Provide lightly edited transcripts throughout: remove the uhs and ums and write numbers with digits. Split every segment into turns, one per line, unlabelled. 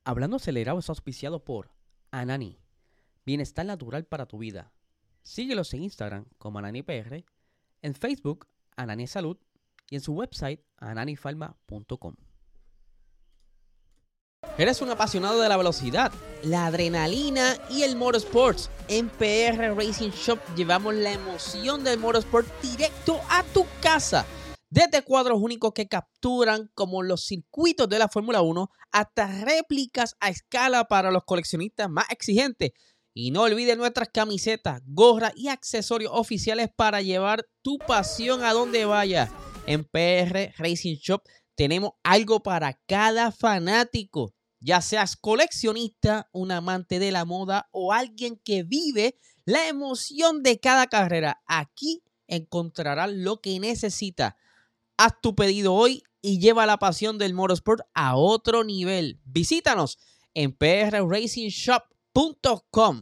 Hablando Acelerado es auspiciado por Anani, bienestar natural para tu vida. Síguelos en Instagram como AnaniPR, en Facebook Anani Salud y en su website ananifarma.com. ¿Eres un apasionado de la velocidad, la adrenalina y el motorsports? En PR Racing Shop llevamos la emoción del motorsport directo a tu casa. Desde cuadros únicos que capturan como los circuitos de la Fórmula 1 hasta réplicas a escala para los coleccionistas más exigentes. Y no olvides nuestras camisetas, gorras y accesorios oficiales para llevar tu pasión a donde vaya. En PR Racing Shop tenemos algo para cada fanático. Ya seas coleccionista, un amante de la moda o alguien que vive la emoción de cada carrera, aquí encontrarás lo que necesitas. Haz tu pedido hoy y lleva la pasión del motorsport a otro nivel. Visítanos en prracingshop.com.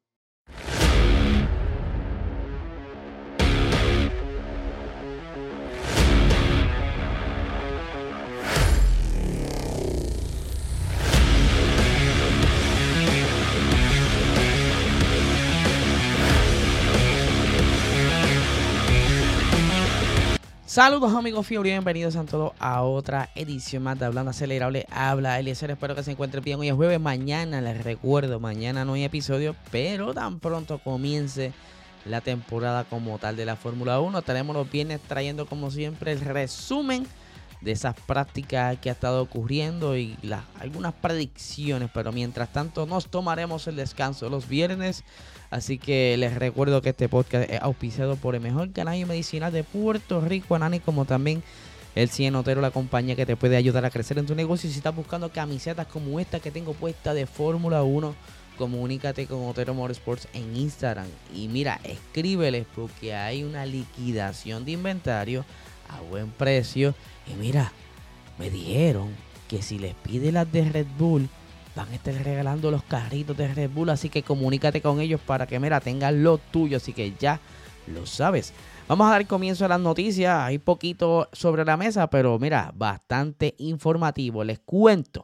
Saludos amigos Fiori, bienvenidos a todos a otra edición más de Hablando Acelerable. Habla Eliezer, espero que se encuentren bien. Hoy es jueves, mañana les recuerdo, mañana no hay episodio, pero tan pronto comience la temporada como tal de la Fórmula 1, estaremos los viernes trayendo como siempre el resumen de esas prácticas que ha estado ocurriendo y algunas predicciones, pero mientras tanto nos tomaremos el descanso los viernes. Así que les recuerdo que este podcast es auspiciado por el mejor cannabis medicinal de Puerto Rico, Anani, como también el Cien Otero, la compañía que te puede ayudar a crecer en tu negocio. Si estás buscando camisetas como esta que tengo puesta de Fórmula 1, comunícate con Otero Motorsports en Instagram. Y mira, escríbeles porque hay una liquidación de inventario a buen precio. Y mira, me dijeron que si les pide las de Red Bull, van a estar regalando los carritos de Red Bull, así que comunícate con ellos para que, mira, tengan lo tuyo, así que ya lo sabes. Vamos a dar comienzo a las noticias, hay poquito sobre la mesa, pero mira, bastante informativo, les cuento.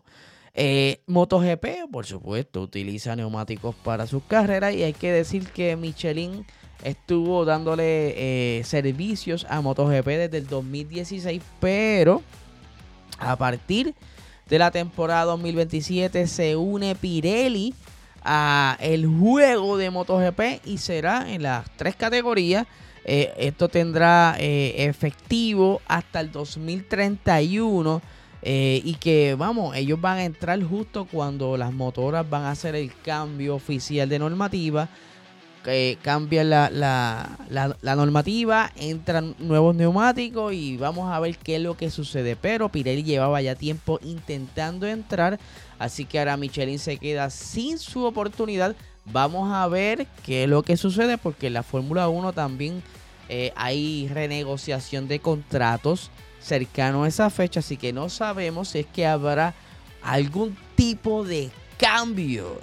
MotoGP, por supuesto, utiliza neumáticos para sus carreras y hay que decir que Michelin estuvo dándole servicios a MotoGP desde el 2016, pero a partir de la temporada 2027 se une Pirelli a el juego de MotoGP y será en las 3 categorías. Esto tendrá efectivo hasta el 2031 y que vamos, ellos van a entrar justo cuando las motoras van a hacer el cambio oficial de normativa. Cambia la normativa, entran nuevos neumáticos y vamos a ver qué es lo que sucede. Pero Pirelli llevaba ya tiempo intentando entrar, así que ahora Michelin se queda sin su oportunidad. Vamos a ver qué es lo que sucede, porque en la Fórmula 1 también hay renegociación de contratos cercano a esa fecha, así que no sabemos si es que habrá algún tipo de cambio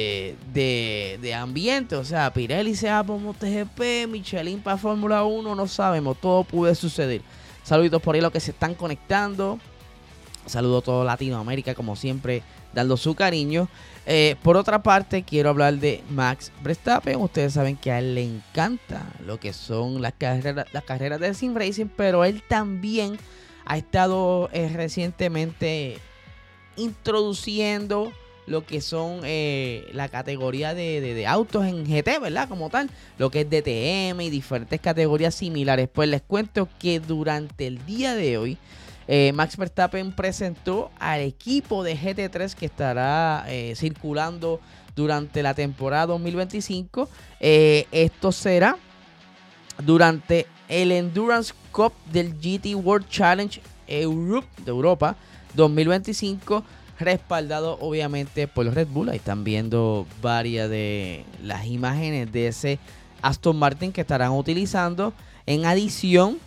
de ambiente. O sea, Pirelli se va por MotoGP, Michelin para Fórmula 1, no sabemos, todo puede suceder. Saluditos por ahí los que se están conectando. Saludos a todo Latinoamérica, como siempre, dando su cariño. Por otra parte, quiero hablar de Max Verstappen. Ustedes saben que a él le encanta lo que son las carreras de sim racing, pero él también ha estado recientemente introduciendo lo que son la categoría de autos en GT, ¿verdad? Como tal, lo que es DTM y diferentes categorías similares. Pues les cuento que durante el día de hoy, Max Verstappen presentó al equipo de GT3 que estará circulando durante la temporada 2025. Esto será durante el Endurance Cup del GT World Challenge Europe, de Europa 2025, respaldado obviamente por los Red Bull. Ahí están viendo varias de las imágenes de ese Aston Martin que estarán utilizando. En adición,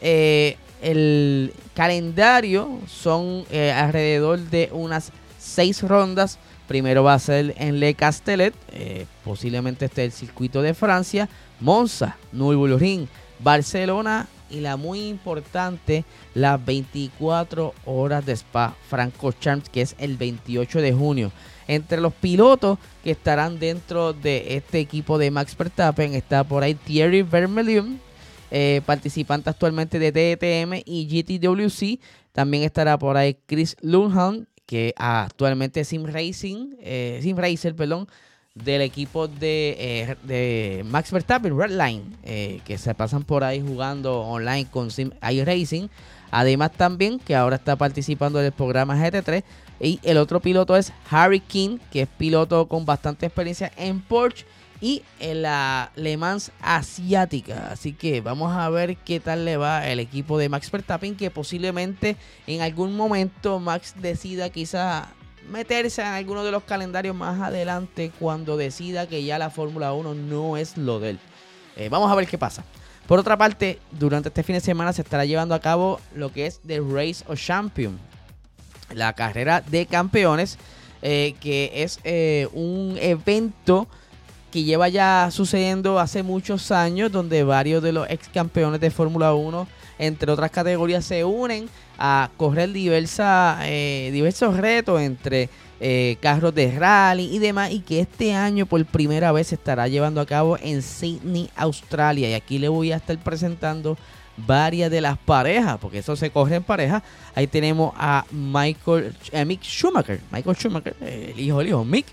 el calendario son alrededor de unas 6 rondas. Primero va a ser en Le Castellet, posiblemente esté el circuito de Francia, Monza, Nürburgring, Barcelona y la muy importante, las 24 horas de Spa Francorchamps, que es el 28 de junio. Entre los pilotos que estarán dentro de este equipo de Max Verstappen está por ahí Thierry Vermeulen, participante actualmente de DTM y GTWC. También estará por ahí Chris Lundholm, que actualmente es Sim Racer, del equipo de Max Verstappen, Redline, que se pasan por ahí jugando online con Sim iRacing. Además también que ahora está participando del programa GT3. Y el otro piloto es Harry King, que es piloto con bastante experiencia en Porsche y en la Le Mans asiática. Así que vamos a ver qué tal le va el equipo de Max Verstappen, que posiblemente en algún momento Max decida quizá meterse en alguno de los calendarios más adelante cuando decida que ya la Fórmula 1 no es lo de él. Vamos a ver qué pasa. Por otra parte, durante este fin de semana se estará llevando a cabo lo que es The Race of Champions, la carrera de campeones, que es un evento que lleva ya sucediendo hace muchos años, donde varios de los ex campeones de Fórmula 1, entre otras categorías, se unen a correr diversos retos entre carros de rally y demás, y que este año por primera vez se estará llevando a cabo en Sydney, Australia. Y aquí le voy a estar presentando varias de las parejas, porque eso se corre en pareja. Ahí tenemos a Mick Schumacher, el hijo Mick,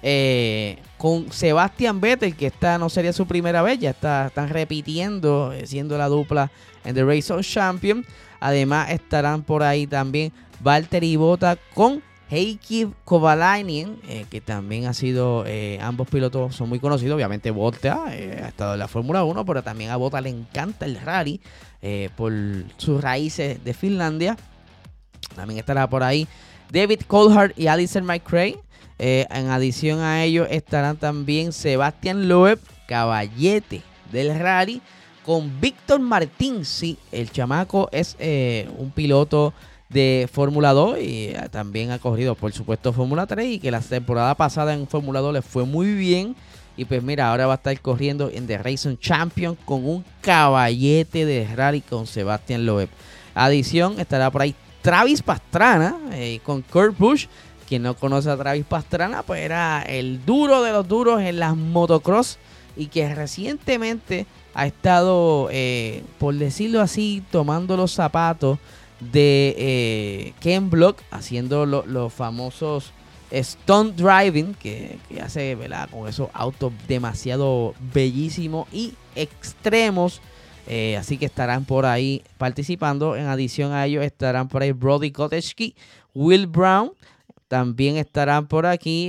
con Sebastian Vettel, que esta no sería su primera vez, ya están repitiendo, siendo la dupla en The Race of Champions. Además estarán por ahí también Valtteri Bottas con Heikki Kovalainen, que también ha sido, ambos pilotos son muy conocidos. Obviamente Bottas ha estado en la Fórmula 1, pero también a Bottas le encanta el rally por sus raíces de Finlandia. También estará por ahí David Coulthard y Alistair McRae. En adición a ellos estarán también Sebastian Loeb, caballete del rally, con Víctor Martín. Sí, el chamaco es un piloto de Fórmula 2 y también ha corrido, por supuesto, Fórmula 3, y que la temporada pasada en Fórmula 2 le fue muy bien. Y pues mira, ahora va a estar corriendo en The Racing Champion con un caballete de rally con Sebastian Loeb. Adición estará por ahí Travis Pastrana con Kurt Busch. Quien no conoce a Travis Pastrana, pues era el duro de los duros en las motocross, y que recientemente ha estado, por decirlo así, tomando los zapatos de Ken Block, haciendo los famosos stunt driving que hace, ¿verdad?, con esos autos demasiado bellísimos y extremos. Así que estarán por ahí participando. En adición a ellos estarán por ahí Brody Kotechki, Will Brown. También estarán por aquí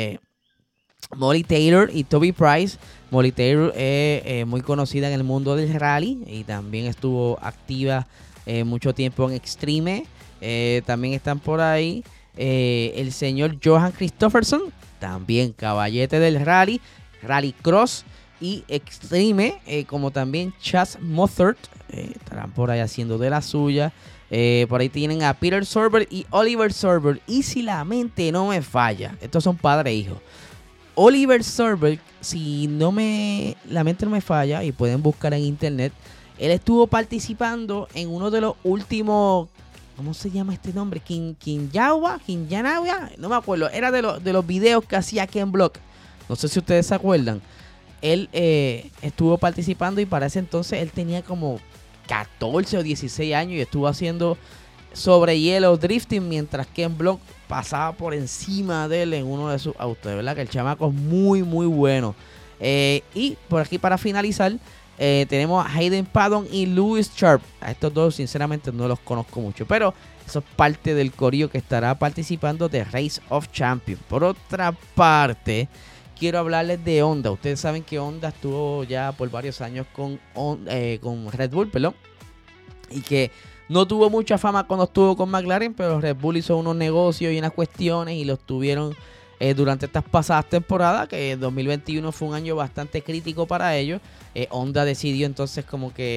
Molly Taylor y Toby Price. Molly Taylor es muy conocida en el mundo del rally y también estuvo activa mucho tiempo en Extreme. También están por ahí el señor Johan Kristofferson, también caballete del rally, Rallycross y Extreme, como también Chas Mothert, estarán por ahí haciendo de la suya. Por ahí tienen a Peter Sorber y Oliver Sorber. Y si la mente no me falla, estos son padre e hijo. Oliver Sorber, si la mente no me falla, y pueden buscar en internet, él estuvo participando en uno de los últimos, ¿cómo se llama este nombre? Kinyanawa, no me acuerdo. Era de los videos que hacía Ken Block. No sé si ustedes se acuerdan. Él estuvo participando, y para ese entonces él tenía como 14 o 16 años y estuvo haciendo sobre hielo drifting mientras Ken Block pasaba por encima de él en uno de sus autos. De verdad que el chamaco es muy muy bueno. Y por aquí, para finalizar, tenemos a Hayden Paddon y Lewis Sharp. A estos dos sinceramente no los conozco mucho, pero eso es parte del corillo que estará participando de Race of Champions. Por otra parte, quiero hablarles de Honda. Ustedes saben que Honda estuvo ya por varios años con Red Bull, y que no tuvo mucha fama cuando estuvo con McLaren, pero Red Bull hizo unos negocios y unas cuestiones y los tuvieron durante estas pasadas temporadas, que 2021 fue un año bastante crítico para ellos. Honda decidió entonces como que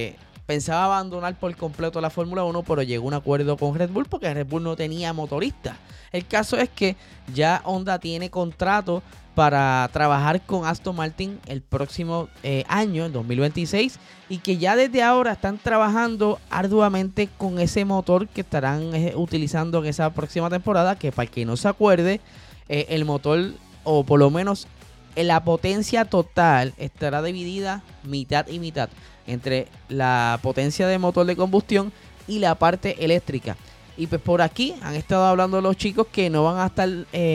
pensaba abandonar por completo la Fórmula 1, pero llegó a un acuerdo con Red Bull porque Red Bull no tenía motorista. El caso es que ya Honda tiene contrato para trabajar con Aston Martin el próximo año, el 2026, y que ya desde ahora están trabajando arduamente con ese motor que estarán utilizando en esa próxima temporada, que para el que no se acuerde, el motor, o por lo menos la potencia total, estará dividida mitad y mitad entre la potencia de motor de combustión y la parte eléctrica. Y pues por aquí han estado hablando los chicos que no van a estar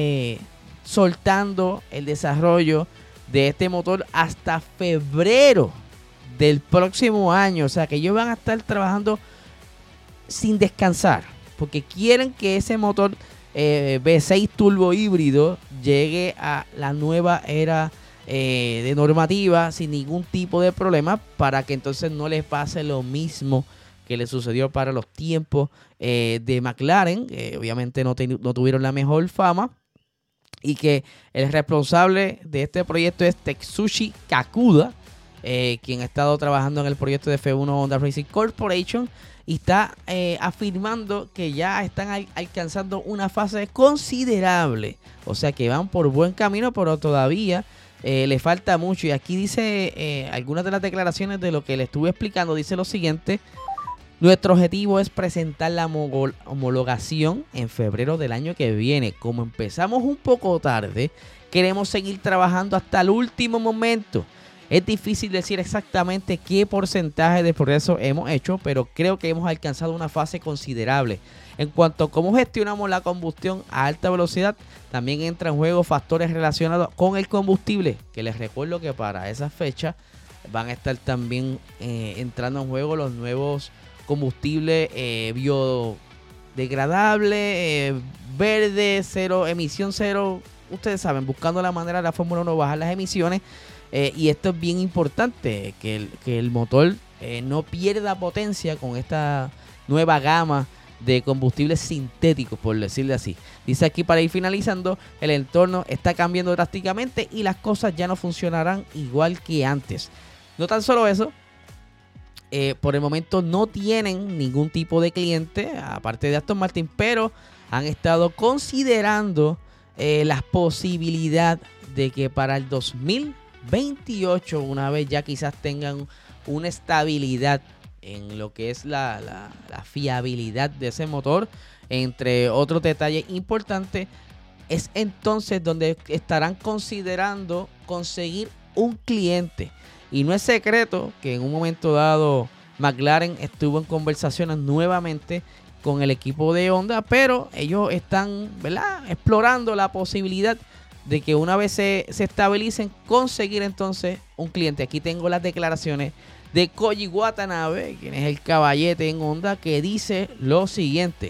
soltando el desarrollo de este motor hasta febrero del próximo año. O sea que ellos van a estar trabajando sin descansar, porque quieren que ese motor V6 turbo híbrido llegue a la nueva era de normativa sin ningún tipo de problema, para que entonces no les pase lo mismo que le sucedió para los tiempos de McLaren, que obviamente no tuvieron la mejor fama, y que el responsable de este proyecto es Tetsushi Kakuda, quien ha estado trabajando en el proyecto de F1 Honda Racing Corporation, y está afirmando que ya están alcanzando una fase considerable. O sea que van por buen camino, pero todavía le falta mucho. Y aquí dice algunas de las declaraciones de lo que le estuve explicando. Dice lo siguiente: nuestro objetivo es presentar la homologación en febrero del año que viene. Como empezamos un poco tarde, queremos seguir trabajando hasta el último momento. Es difícil decir exactamente qué porcentaje de progreso hemos hecho, pero creo que hemos alcanzado una fase considerable. En cuanto a cómo gestionamos la combustión a alta velocidad, también entran en juego factores relacionados con el combustible, que les recuerdo que para esa fecha van a estar también entrando en juego los nuevos combustibles biodegradables, verde, cero, emisión cero. Ustedes saben, buscando la manera de la Fórmula 1 bajar las emisiones. Y esto es bien importante, que el motor no pierda potencia con esta nueva gama de combustibles sintéticos, por decirlo así. Dice aquí, para ir finalizando, el entorno está cambiando drásticamente y las cosas ya no funcionarán igual que antes. No tan solo eso, por el momento no tienen ningún tipo de cliente, aparte de Aston Martin, pero han estado considerando la posibilidad de que para el 2028, una vez ya quizás tengan una estabilidad en lo que es la fiabilidad de ese motor, entre otros detalles importantes, es entonces donde estarán considerando conseguir un cliente. Y no es secreto que en un momento dado McLaren estuvo en conversaciones nuevamente con el equipo de Honda, pero ellos están, ¿verdad?, explorando la posibilidad de que una vez se estabilicen, conseguir entonces un cliente. Aquí tengo las declaraciones de Koji Watanabe, quien es el caballete en Honda, que dice lo siguiente: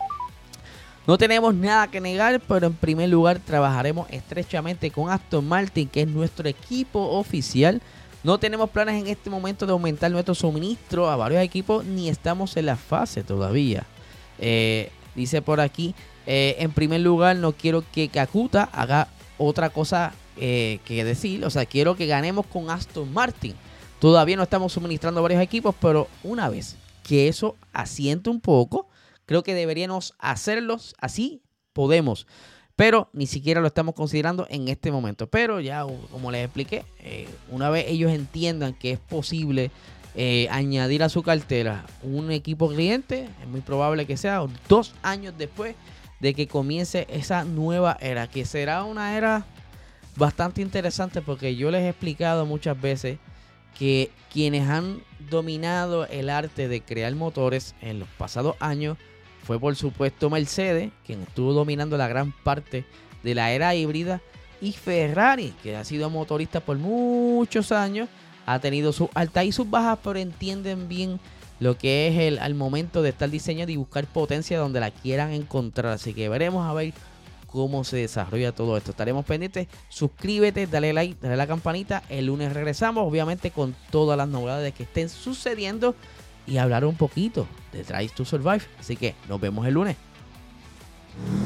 no tenemos nada que negar, pero en primer lugar trabajaremos estrechamente con Aston Martin, que es nuestro equipo oficial. No tenemos planes en este momento de aumentar nuestro suministro a varios equipos, ni estamos en la fase todavía. Dice por aquí, en primer lugar, no quiero que Kakuta haga otra cosa que decir. O sea, quiero que ganemos con Aston Martin. Todavía no estamos suministrando a varios equipos, pero una vez que eso asiente un poco, creo que deberíamos hacerlos así, podemos. Pero ni siquiera lo estamos considerando en este momento. Pero ya, como les expliqué, una vez ellos entiendan que es posible añadir a su cartera un equipo cliente, es muy probable que sea 2 años después de que comience esa nueva era, que será una era bastante interesante, porque yo les he explicado muchas veces que quienes han dominado el arte de crear motores en los pasados años fue por supuesto Mercedes, quien estuvo dominando la gran parte de la era híbrida, y Ferrari, que ha sido motorista por muchos años, ha tenido sus altas y sus bajas, pero entienden bien lo que es al momento de estar diseñando y buscar potencia donde la quieran encontrar. Así que veremos a ver cómo se desarrolla todo esto. Estaremos pendientes. Suscríbete, dale like, dale a la campanita. El lunes regresamos, obviamente, con todas las novedades que estén sucediendo y hablar un poquito de Drive to Survive. Así que nos vemos el lunes.